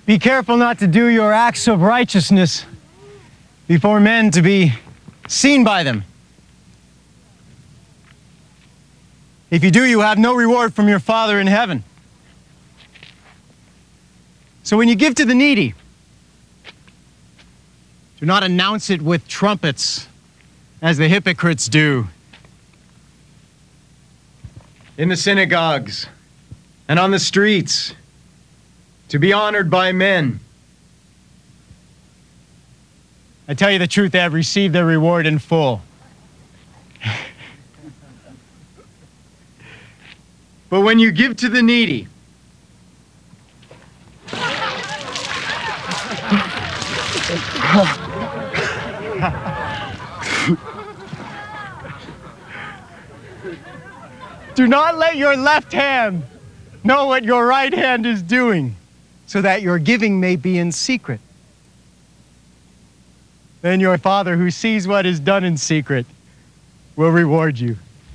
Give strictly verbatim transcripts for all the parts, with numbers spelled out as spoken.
Be careful not to do your acts of righteousness before men to be seen by them. If you do, you have no reward from your Father in heaven. So when you give to the needy, do not announce it with trumpets, as the hypocrites do in the synagogues and on the streets, to be honored by men. I tell you the truth, they have received their reward in full. But when you give to the needy, do not let your left hand know what your right hand is doing, so that your giving may be in secret. Then your Father who sees what is done in secret will reward you.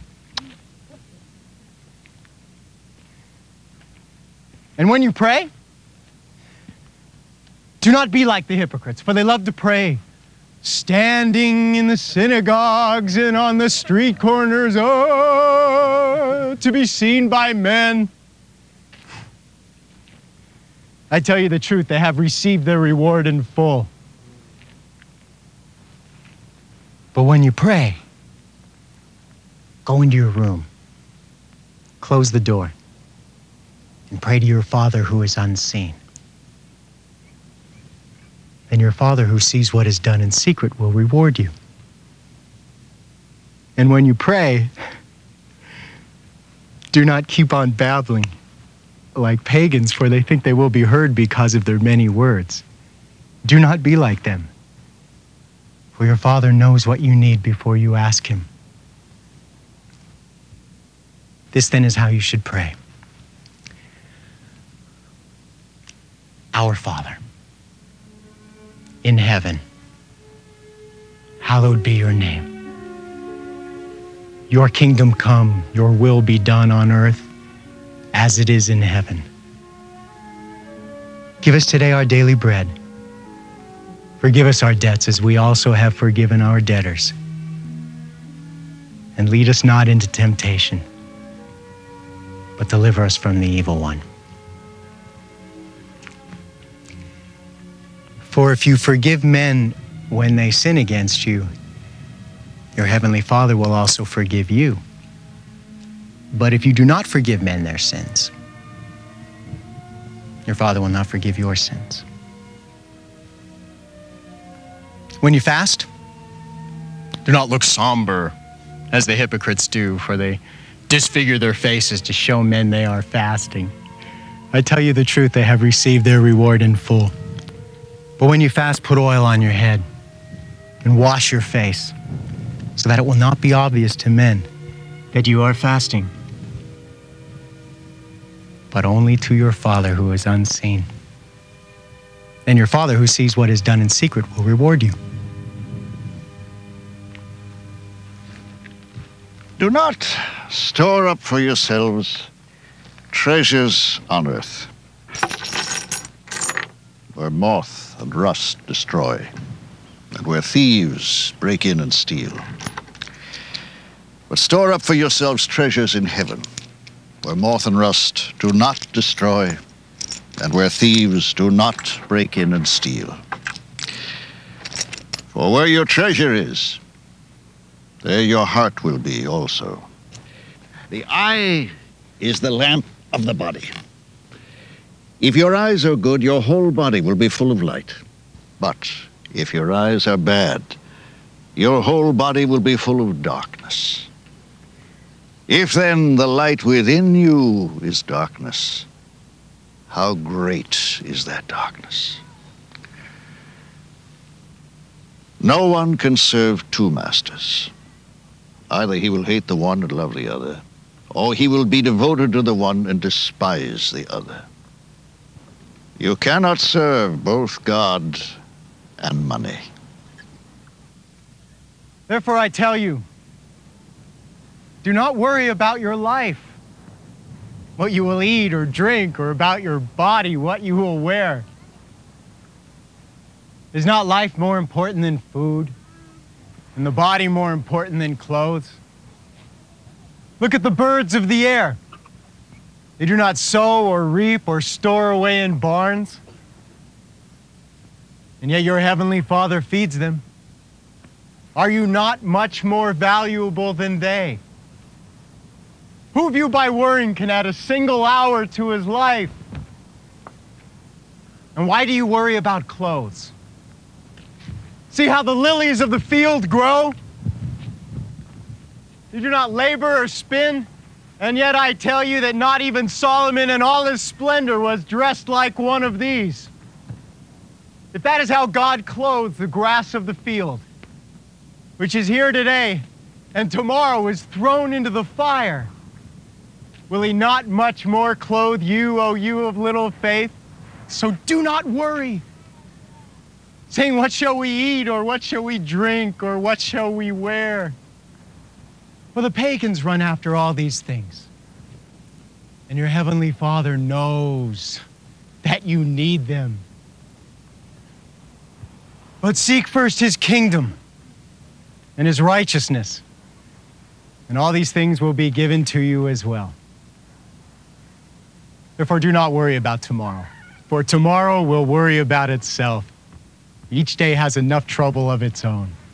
And when you pray, do not be like the hypocrites, for they love to pray, standing in the synagogues and on the street corners, oh, to be seen by men. I tell you the truth, they have received their reward in full. But when you pray, go into your room, close the door, and pray to your Father who is unseen. Then your Father who sees what is done in secret will reward you. And when you pray, do not keep on babbling like pagans, for they think they will be heard because of their many words. Do not be like them, for your Father knows what you need before you ask him. This then is how you should pray. Our Father, in heaven, hallowed be your name. Your kingdom come, your will be done on earth as it is in heaven. Give us today our daily bread. Forgive us our debts as we also have forgiven our debtors. And lead us not into temptation, but deliver us from the evil one. For if you forgive men when they sin against you, your heavenly Father will also forgive you. But if you do not forgive men their sins, your Father will not forgive your sins. When you fast, do not look somber as the hypocrites do, for they disfigure their faces to show men they are fasting. I tell you the truth, they have received their reward in full. But when you fast, put oil on your head and wash your face, so that it will not be obvious to men that you are fasting, but only to your Father who is unseen. Then your Father who sees what is done in secret will reward you. Do not store up for yourselves treasures on earth, where moth and rust destroy, and where thieves break in and steal. But store up for yourselves treasures in heaven, where moth and rust do not destroy, and where thieves do not break in and steal. For where your treasure is, there your heart will be also. The eye is the lamp of the body. If your eyes are good, your whole body will be full of light. But if your eyes are bad, your whole body will be full of darkness. If then the light within you is darkness, how great is that darkness? No one can serve two masters. Either he will hate the one and love the other, or he will be devoted to the one and despise the other. You cannot serve both God and money. Therefore I tell you, do not worry about your life, what you will eat or drink, or about your body, what you will wear. Is not life more important than food? And the body more important than clothes? Look at the birds of the air. They do not sow or reap or store away in barns. And yet your heavenly Father feeds them. Are you not much more valuable than they? Who of you by worrying can add a single hour to his life? And why do you worry about clothes? See how the lilies of the field grow? They do not labor or spin, and yet I tell you that not even Solomon in all his splendor was dressed like one of these. If that is how God clothes the grass of the field, which is here today and tomorrow is thrown into the fire, will he not much more clothe you, O you of little faith? So do not worry, saying, what shall we eat, or what shall we drink, or what shall we wear? For the pagans run after all these things. And your heavenly Father knows that you need them. But seek first his kingdom and his righteousness, and all these things will be given to you as well. Therefore, do not worry about tomorrow, for tomorrow will worry about itself. Each day has enough trouble of its own.